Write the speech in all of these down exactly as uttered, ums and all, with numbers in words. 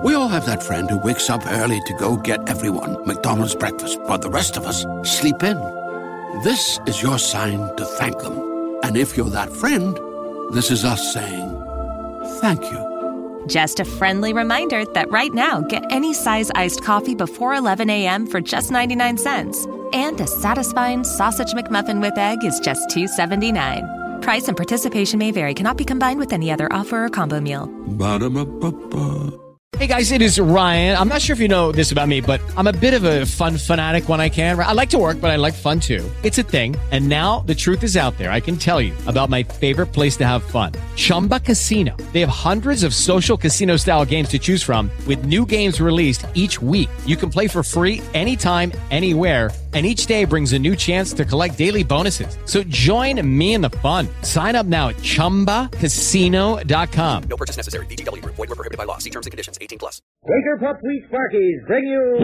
We all have that friend who wakes up early to go get everyone McDonald's breakfast, while the rest of us sleep in. This is your sign to thank them. And if you're that friend, this is us saying thank you. Just a friendly reminder that right now, get any size iced coffee before eleven a.m. for just ninety-nine cents. And a satisfying sausage McMuffin with egg is just two seventy-nine. Price and participation may vary. Cannot be combined with any other offer or combo meal. Ba-da-ba-ba-ba. Hey guys, it is Ryan. I'm not sure if you know this about me, but I'm a bit of a fun fanatic when I can. I like to work, but I like fun too. It's a thing. And now the truth is out there. I can tell you about my favorite place to have fun. Chumba Casino. They have hundreds of social casino style games to choose from with new games released each week. You can play for free anytime, anywhere. And each day brings a new chance to collect daily bonuses. So join me in the fun. Sign up now at chumba casino dot com. No purchase necessary. V G W. Void where prohibited by law. See terms and conditions. eighteen plus. Quaker Pup Wheat Sparkies bring you...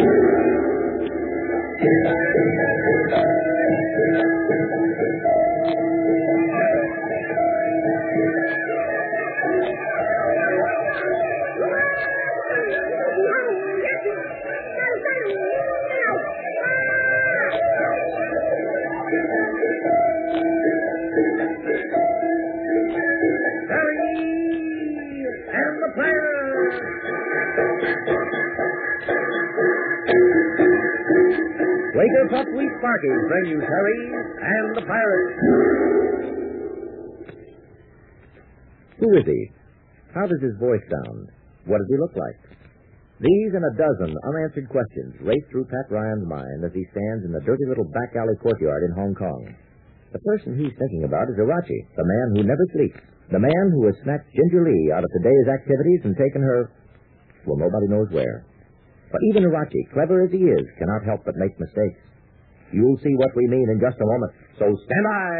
Quaker Pup Wheat Sparkies bring you Terry and the Pirates. Who is he? How does his voice sound? What does he look like? These and a dozen unanswered questions race through Pat Ryan's mind as he stands in the dirty little back alley courtyard in Hong Kong. The person he's thinking about is Arachi, the man who never sleeps, the man who has snatched Ginger Lee out of today's activities and taken her, well, nobody knows where. But even Arachi, clever as he is, cannot help but make mistakes. You'll see what we mean in just a moment, so stand by.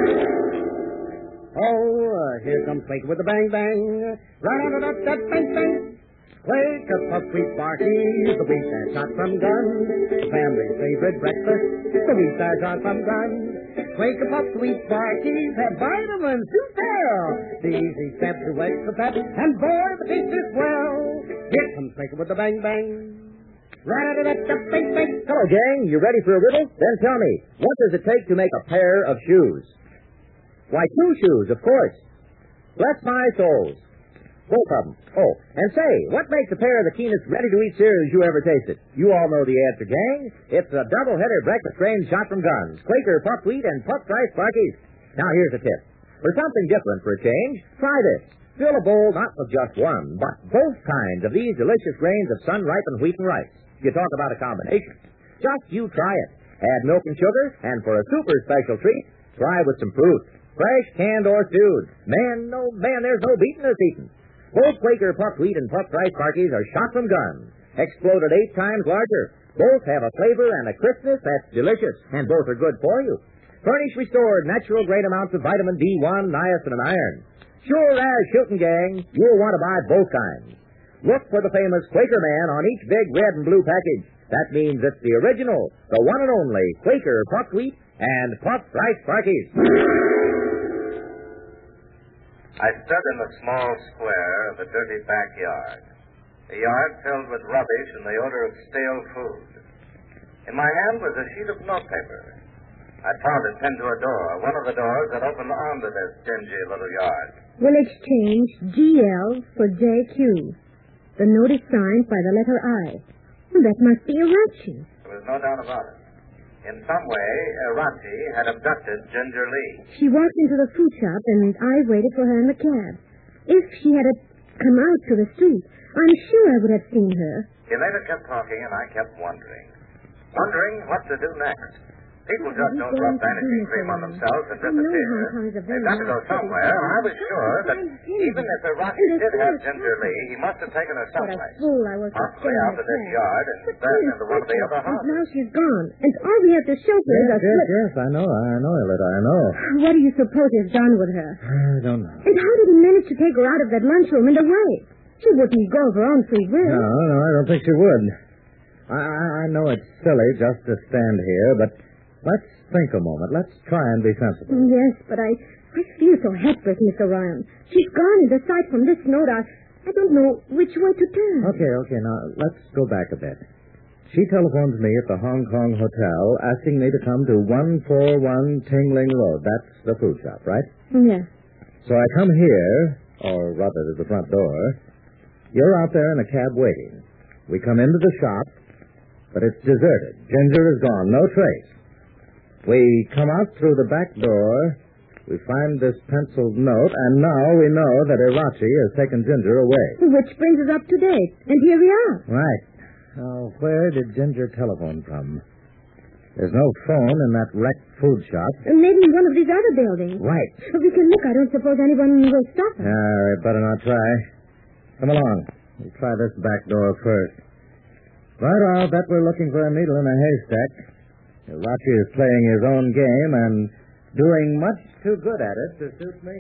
Oh, uh, here comes Quaker with the bang-bang. Ra-da-da-da-da-bang-bang. Quaker Pup Wheat Sparkies, the wheat that's hot from guns. Family's favorite breakfast, the wheat that's hot from guns. Quaker Pup Wheat Sparkies have vitamins to tell. The easy step to extra pep, and boy, the taste is well. Here comes Quaker with the bang-bang. Ra-da-da-da-bang-bang. Hello, gang. You ready for a riddle? Then tell me, what does it take to make a pair of shoes? Why, two shoes, of course. Bless my souls. Both of them. Oh, and say, what makes a pair of the keenest ready-to-eat cereals you ever tasted? You all know the answer, gang. It's a double-header breakfast grain shot from guns. Quaker Pup Wheat and Pup Rice Sparkies. Now, here's a tip. For something different for a change, try this. Fill a bowl not with just one, but both kinds of these delicious grains of sun-ripened wheat and rice. You talk about a combination. Just you try it. Add milk and sugar, and for a super special treat, try with some fruit. Fresh, canned, or stewed. Man, no, man, there's no beating this eating. Both Quaker Pup Wheat and Pup Rice Sparkies are shot from guns, exploded eight times larger. Both have a flavor and a crispness that's delicious, and both are good for you. Furnish restored natural great amounts of vitamin B one, niacin, and iron. Sure as shooting, gang, you'll want to buy both kinds. Look for the famous Quaker Man on each big red and blue package. That means it's the original, the one and only Quaker Pup Wheat and Pup Rice Sparkies. I stood in the small square of the dirty backyard, a yard filled with rubbish and the odor of stale food. In my hand was a sheet of notepaper. I found it pinned to a door, one of the doors that opened onto this dingy little yard. Will exchange G L for J Q. The note is signed by the letter I. Well, that must be Arachi. There was no doubt about it. In some way, Arachi had abducted Ginger Lee. She walked into the fruit shop, and I waited for her in the cab. If she had come out to the street, I'm sure I would have seen her. He later kept talking, and I kept wondering. Wondering what to do next. People just don't drop vanishing cream on themselves and disappear. They've got to go somewhere. I was sure that even if Arachi did have Ginger Lee, he must have taken her someplace. What a fool I was to Possibly out of this yard and then into one of the other houses. Now she's gone, and all we have to show for is a Yes, yes, yes, I know, I know, Elita, I know. What do you suppose is done with her? I don't know. And how did he manage to take her out of that lunchroom and away? She wouldn't go of her own free will. No, no, I don't think she would. I, I, I know it's silly just to stand here, but let's think a moment. Let's try and be sensible. Yes, but I, I feel so helpless, Mister Ryan. She's gone, and aside from this note, I, I don't know which way to turn. Okay, okay, now let's go back a bit. She telephoned me at the Hong Kong hotel asking me to come to one forty-one Tingling Road. That's the food shop, right? Yes. So I come here, or rather to the front door. You're out there in a cab waiting. We come into the shop, but it's deserted. Ginger is gone, no trace. We come out through the back door. We find this penciled note, and now we know that Irachi has taken Ginger away. Which brings us up to date. And here we are. Right. Now, where did Ginger telephone from? There's no phone in that wrecked food shop. Maybe in one of these other buildings. Right. But we can look. I don't suppose anyone will stop us. Uh, better not try. Come along. We'll try this back door first. But I'll bet we're looking for a needle in a haystack. Irachi is playing his own game and doing much too good at it to suit me.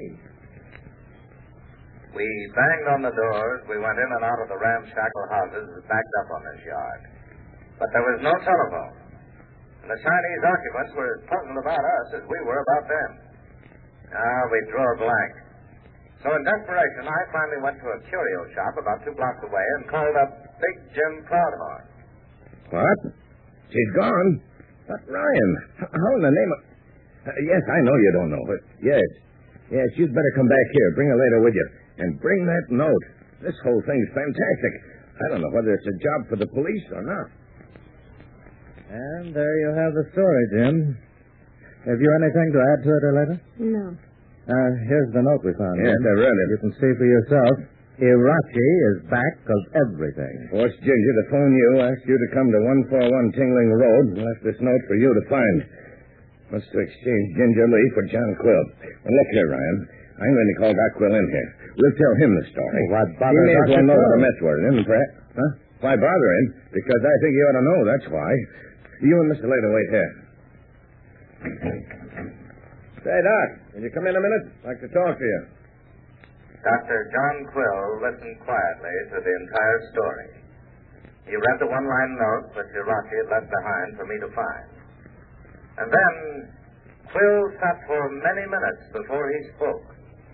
We banged on the doors. We went in and out of the ramshackle houses that backed up on this yard. But there was no telephone. And the Chinese occupants were as puzzled about us as we were about them. Ah, we drew a blank. So in desperation, I finally went to a curio shop about two blocks away and called up Big Jim Proudhorn. What? She's gone? But Ryan, how in the name of... Uh, yes, I know you don't know, but yes. Yes, you'd better come back here. Bring her later with you. And bring that note. This whole thing's fantastic. I don't know whether it's a job for the police or not. And there you have the story, Jim. Have you anything to add to it, Aletta? No. Uh, here's the note we found. Yes, Jim. I read it. You can see for yourself. Irachi is back of everything. Forced Ginger to phone you, asked you to come to one forty-one Tingling Road, and left this note for you to find. Wants to exchange Ginger Lee for John Quill. Well, look here, Ryan. I'm going to call Doc Quill in here. We'll tell him the story. Well, why bother He may as Doctor well know what Quill? the mess was, isn't Pratt? Huh? Why bother him? Because I think he ought to know, that's why. You and Mister Later wait here. Say, Doc, will you come in a minute? I'd like to talk to you. Doctor John Quill listened quietly to the entire story. He read the one-line note that Irachi had left behind for me to find. And then Quill sat for many minutes before he spoke.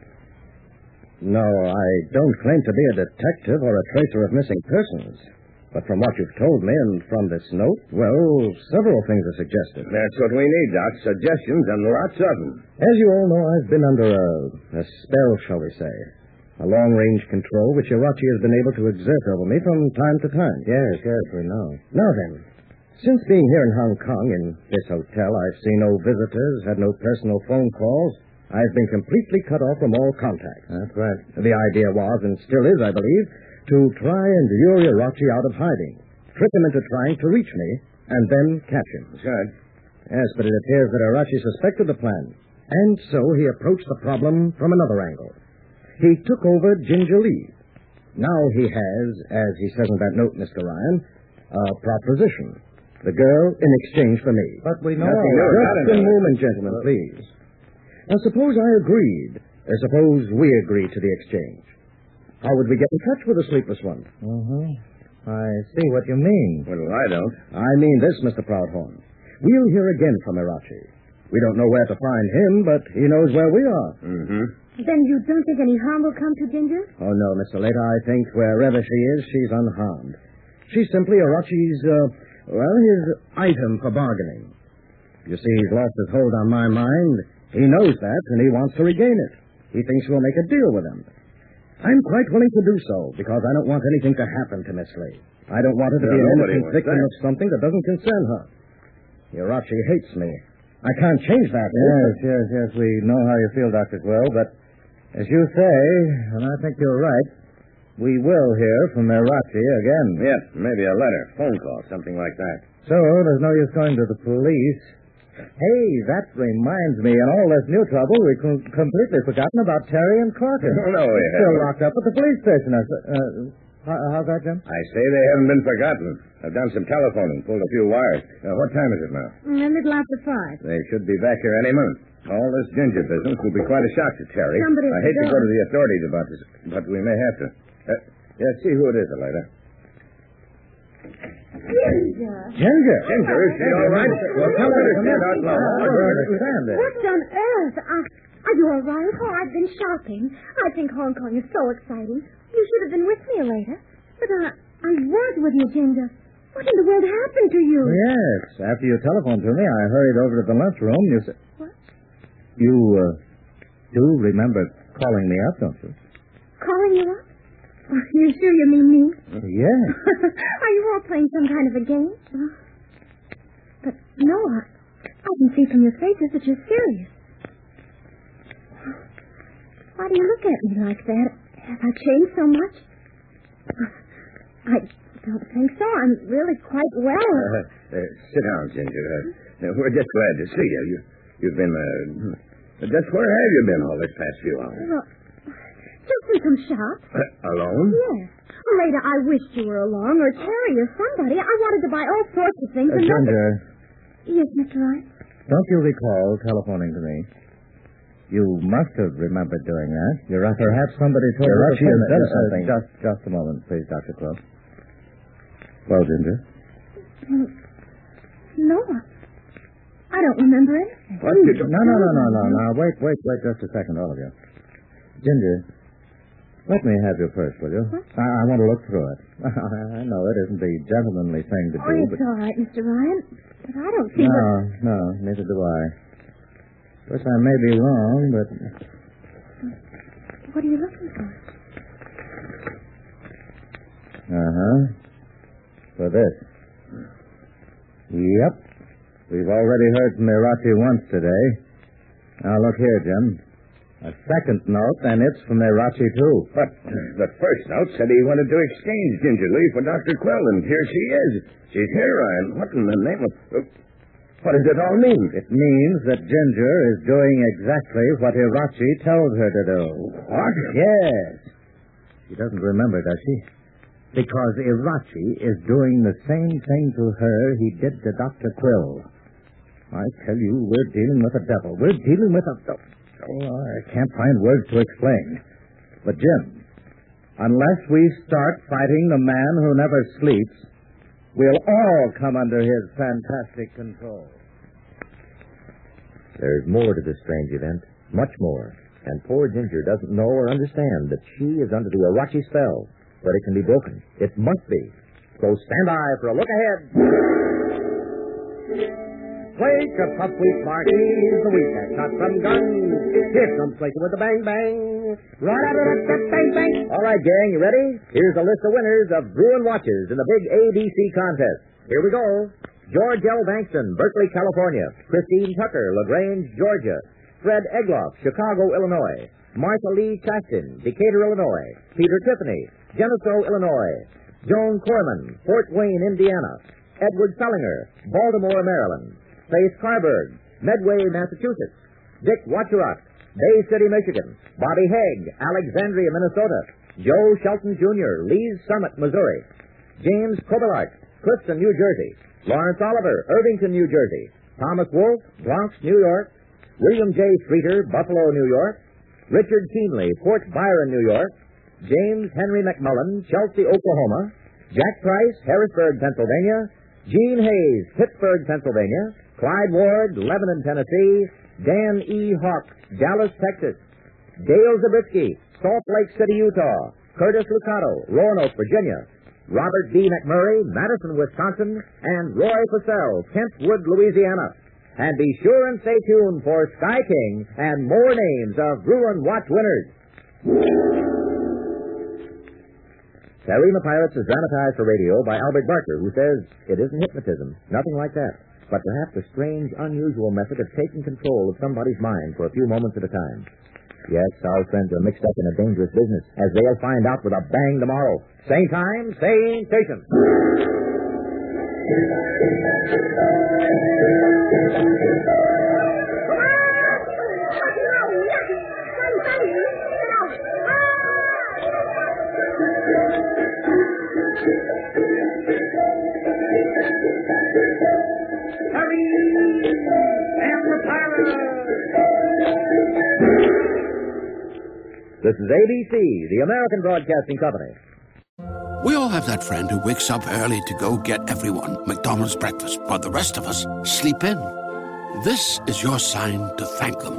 No, I don't claim to be a detective or a tracer of missing persons. But from what you've told me and from this note, well, several things are suggested. That's what we need, Doc. Suggestions and lots of them. As you all know, I've been under a, a spell, shall we say. A long-range control which Irachi has been able to exert over me from time to time. Yes, yes, we know. Now then, since being here in Hong Kong, in this hotel, I've seen no visitors, had no personal phone calls. I've been completely cut off from all contact. That's right. The idea was, and still is, I believe, to try and lure Irachi out of hiding, trick him into trying to reach me, and then catch him. Good. Yes, but it appears that Irachi suspected the plan, and so he approached the problem from another angle. He took over Ginger Lee. Now he has, as he says in that note, Mister Ryan, a proposition. The girl in exchange for me. But we know... Nothing new about Just it, a though. moment, gentlemen, please. Now, suppose I agreed, or suppose we agreed to the exchange. How would we get in touch with the sleepless one? Mm-hmm. I see what you mean. Well, I don't. I mean this, Mister Proudhorn. We'll hear again from Irachi. We don't know where to find him, but he knows where we are. Mm-hmm. Then you don't think any harm will come to Ginger? Oh, no, Mister Later. I think wherever she is, she's unharmed. She's simply Irachi's, uh, well, his item for bargaining. You see, he's lost his hold on my mind. He knows that, and he wants to regain it. He thinks we'll make a deal with him. I'm quite willing to do so, because I don't want anything to happen to Miss Lee. I don't want her to Yeah, be an nobody innocent wants victim that. of something that doesn't concern her. Irachi hates me. I can't change that. Yes, yes, yes. We know how you feel, Doctor Quill, but as you say, and I think you're right, we will hear from Irachi again. Yes, maybe a letter, phone call, something like that. So, there's no use going to the police. Hey, that reminds me, in all this new trouble, we com- completely forgotten about Terry and Carter. No, no, we They're still haven't. locked up at the police station. Uh, uh, how, how's that, Jim? I say they haven't been forgotten. I've done some telephoning, pulled a few wires. Now, what time is it now? Mm, a little after five. They should be back here any minute. All this Ginger business will be quite a shock to Terry. Somebody I hate to go. go to the authorities about this, but we may have to. Uh, yeah, see who it is, Alida. Ginger. Ginger. Ginger, is she all right? Well, tell her to Stand out loud. I don't understand it. What on earth? I, Are you all right? Oh, I've been shopping. I think Hong Kong is so exciting. You should have been with me later. But I, I was with you, Ginger. What in the world happened to you? Yes. After you telephoned to me, I hurried over to the lunchroom. You said... What? You, uh, do remember calling me up, don't you? Calling you up? Oh, you sure you mean me? Uh, yes. Are you all playing some kind of a game? Uh, but no, I, I can see from your faces that you're serious. Why do you look at me like that? Have I changed so much? I don't think so. I'm really quite well. Uh, uh, sit down, Ginger. Uh, we're just glad to see you. you you've been, uh, just where have you been all this past few hours? Well, just in some shops. Uh, alone? Yes. Later, I wished you were along, or Terry, or somebody. I wanted to buy all sorts of things. Uh, and Ginger. nothing... Yes, Mister Wright? Don't you recall telephoning to me? You must have remembered doing that. You're right. Perhaps somebody told you She has done uh, something. Just, just a moment, please, Doctor Close. Well, Ginger? Well, no, I don't remember anything. What did you... No, no, no, no, no, no. Wait, wait, wait just a second, all of you. Ginger, let me have your purse, will you? What? I, I want to look through it. I know it isn't the gentlemanly thing to Oh, do, it's but... all right, Mister Ryan. But I don't see No, what... no, neither do I. Of course, I may be wrong, but... What are you looking for? Uh-huh. For this. Yep. We've already heard from Irachi once today. Now, look here, Jim. A second note, and it's from Irachi, too. But the first note said he wanted to exchange Ginger Lee for Doctor Quill, and here she is. She's here, Ryan. What in the name of... What does it all mean? It means that Ginger is doing exactly what Irachi tells her to do. What? Yes. She doesn't remember, does she? Because Irachi is doing the same thing to her he did to Doctor Quill. I tell you, we're dealing with a devil. We're dealing with a... Oh, I can't find words to explain. But, Jim, unless we start fighting the man who never sleeps, we'll all come under his fantastic control. There's more to this strange event, much more. And poor Ginger doesn't know or understand that she is under the Irachi spell. But it can be broken. It must be. So stand by for a look ahead. Wake up, up, wheat marquees, the wheat that's not from guns. Here comes Flaker with a bang bang. Ra-da-da-da-da-bang bang. All right, gang, you ready? Here's a list of winners of Bruin watches in the big A B C contest. Here we go. George L. Bankston, Berkeley, California. Christine Tucker, LaGrange, Georgia. Fred Egloff, Chicago, Illinois. Martha Lee Chastin, Decatur, Illinois. Peter Tiffany, Geneseo, Illinois. Joan Corman, Fort Wayne, Indiana. Edward Sellinger, Baltimore, Maryland. Faith Carberg, Medway, Massachusetts. Dick Watcherock, Bay City, Michigan. Bobby Haig, Alexandria, Minnesota. Joe Shelton Junior, Lee's Summit, Missouri. James Kobilark, Clifton, New Jersey. Lawrence Oliver, Irvington, New Jersey. Thomas Wolfe, Bronx, New York. William J. Streeter, Buffalo, New York. Richard Keenley, Fort Byron, New York. James Henry McMullen, Chelsea, Oklahoma. Jack Price, Harrisburg, Pennsylvania. Gene Hayes, Pittsburgh, Pennsylvania. Clyde Ward, Lebanon, Tennessee. Dan E. Hawk, Dallas, Texas. Dale Zabriskie, Salt Lake City, Utah. Curtis Lucado, Roanoke, Virginia. Robert D. McMurray, Madison, Wisconsin. And Roy Fussell, Kentwood, Louisiana. And be sure and stay tuned for Sky King and more names of Bruin Watch winners. Terry the Pirates is dramatized for radio by Albert Barker, who says it isn't hypnotism, nothing like that, but perhaps a strange, unusual method of taking control of somebody's mind for a few moments at a time. Yes, our friends are mixed up in a dangerous business, as they'll find out with a bang tomorrow. Same time, same station. Harry and the Pirates. This is A B C, the American Broadcasting Company. We all have that friend who wakes up early to go get everyone McDonald's breakfast, while the rest of us sleep in. This is your sign to thank them.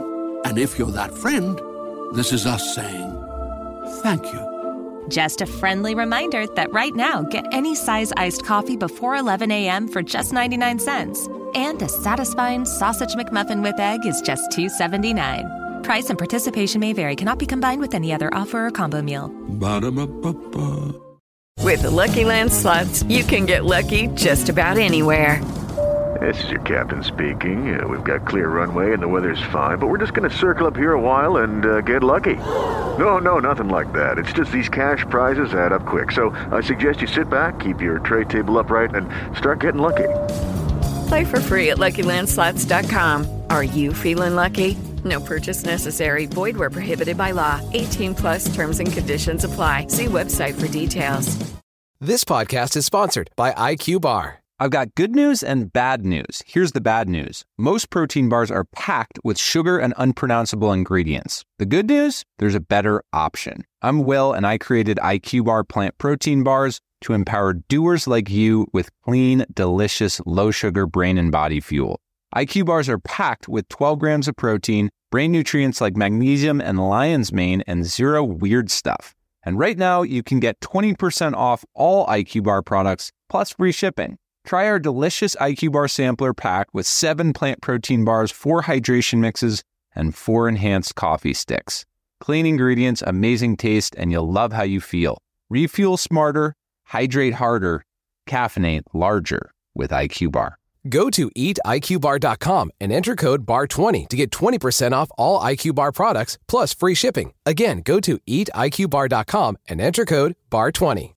And if you're that friend, this is us saying thank you. Just a friendly reminder that right now, get any size iced coffee before eleven a.m. for just ninety-nine cents. And a satisfying sausage McMuffin with egg is just two seventy-nine. Price and participation may vary. Cannot be combined with any other offer or combo meal. Ba-da-ba-ba-ba. With the Lucky Land Slots, you can get lucky just about anywhere. This is your captain speaking. Uh, we've got clear runway and the weather's fine, but we're just going to circle up here a while and uh, get lucky. No, no, nothing like that. It's just these cash prizes add up quick. So I suggest you sit back, keep your tray table upright, and start getting lucky. Play for free at Lucky Land Slots dot com. Are you feeling lucky? No purchase necessary. Void where prohibited by law. eighteen plus terms and conditions apply. See website for details. This podcast is sponsored by I Q Bar. I've got good news and bad news. Here's the bad news. Most protein bars are packed with sugar and unpronounceable ingredients. The good news? There's a better option. I'm Will, and I created I Q Bar plant protein bars to empower doers like you with clean, delicious, low-sugar brain and body fuel. I Q Bars are packed with twelve grams of protein, brain nutrients like magnesium and lion's mane, and zero weird stuff. And right now, you can get twenty percent off all I Q Bar products, plus free shipping. Try our delicious I Q Bar sampler pack with seven plant protein bars, four hydration mixes, and four enhanced coffee sticks. Clean ingredients, amazing taste, and you'll love how you feel. Refuel smarter, hydrate harder, caffeinate larger with I Q Bar. Go to eat I Q bar dot com and enter code B A R twenty to get twenty percent off all I Q Bar products plus free shipping. Again, go to eat I Q bar dot com and enter code B A R twenty.